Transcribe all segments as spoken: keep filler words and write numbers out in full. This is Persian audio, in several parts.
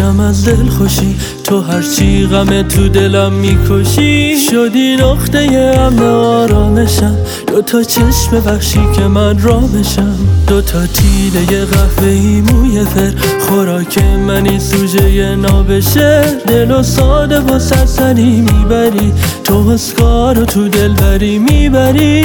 بشم از دل خوشی، تو هرچی غم تو دلم میکشی. شدی نقطه امن آرامشم، دو تا چشم وحشی که من رامشم، دو تا تیله قهوه‌ای موی فر، خوراک منی سوژه نابشه. دل و ساده و سرسری میبری، تو اسکار و تو دلبری میبری.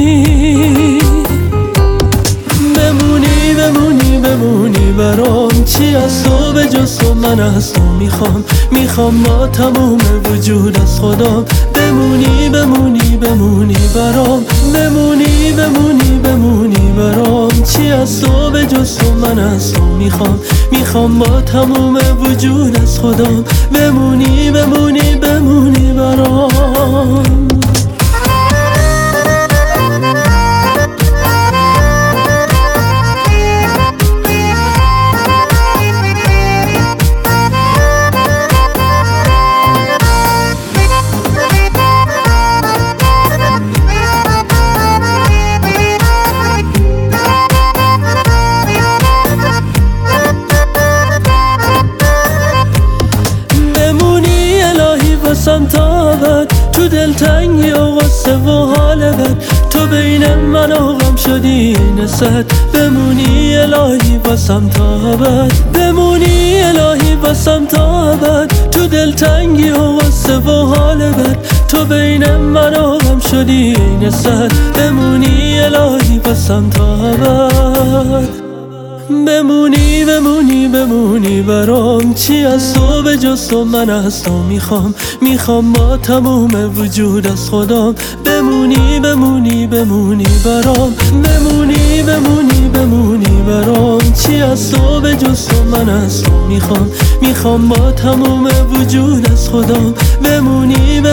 بمونی بمونی بمونی برام، چی از تو به جز تو من از تو میخوام. میخوام با تموم وجود از خودم، بمونی بمونی بمونی برام. بمونی بمونی بمونی برام، چی از تو به جز تو من از تو میخوام. میخوام با تموم وجود از خودم، بمونی بمونی بمونی برام. تا بعد تو دلتنگی و غصه و حال بد، تو بین من و غم شدی نسد. بمونی الهی واسم تا بعد، بمونی الهی واسم تا بعد. تو دلتنگی و غصه و حال بد، تو بین من و غم شدی نسد. بمونی الهی واسم تا بعد. بمونی بمونی بمونی برام، چی از تو به جز تو من از تو میخوام. میخوام با تموم وجود از خودم، بمونی بمونی بمونی برام. بمونی بمونی بمونی برام، چی از تو به جز تو من از تو میخوام. میخوام با تموم وجود از خودم، بمونی